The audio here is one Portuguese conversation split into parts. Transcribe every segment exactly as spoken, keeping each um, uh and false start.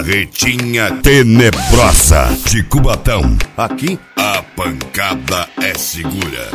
Carretinha tenebrosa de Cubatão. Aqui a pancada é segura.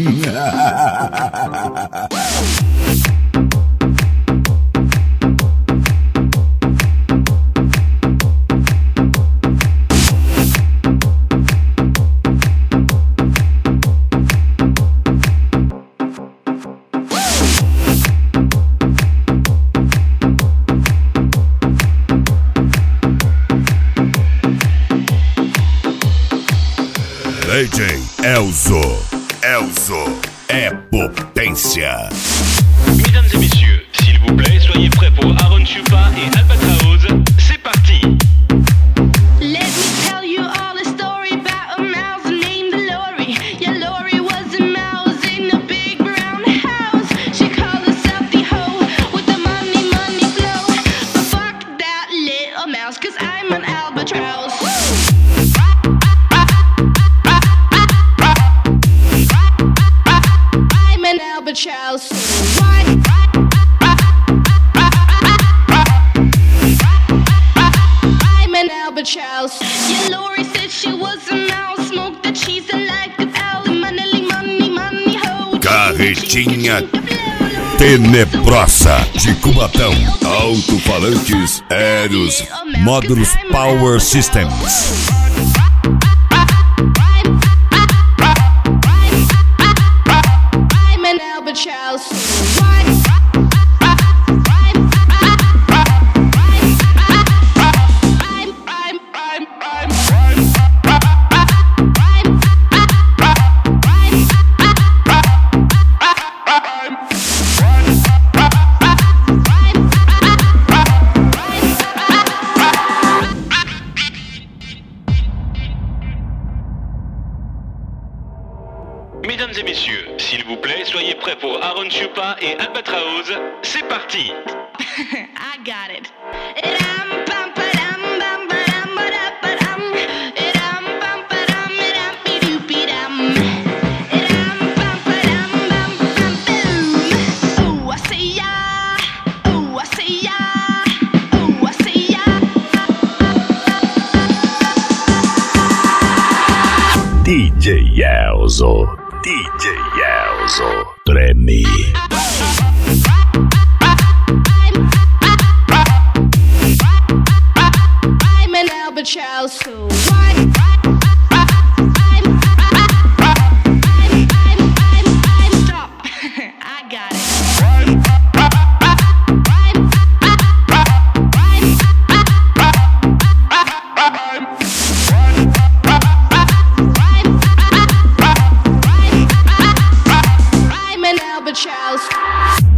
D J Elzo, Elzo é potência. Mesdames et messieurs, s'il vous plaît, soyez prêts pour Aaron Chupa et Albatraoz. C'est parti. Let me tell you all a story about a mouse named Lori. Yeah, Lori was a mouse in a big brown house. She called herself the hoe with the money, money flow. But fuck that little mouse, cause I'm an albatross. Albatross. Why? I'm an albatross. Yeah, Lori said she was a mouse. Smoked the cheese and like a owl. Money, money, money, ho. Carretinha tenebrosa de Cubatão. Alto-falantes aéreos, módulos Power Systems. Albatross. Mesdames et messieurs, s'il vous plaît, soyez prêts pour Aaron Chupa et Albatraoz. C'est parti. I got it. D J Elzo, D J Elzo, treme. I'm an albatross. Why? Stop. I got it. I'm an albatross.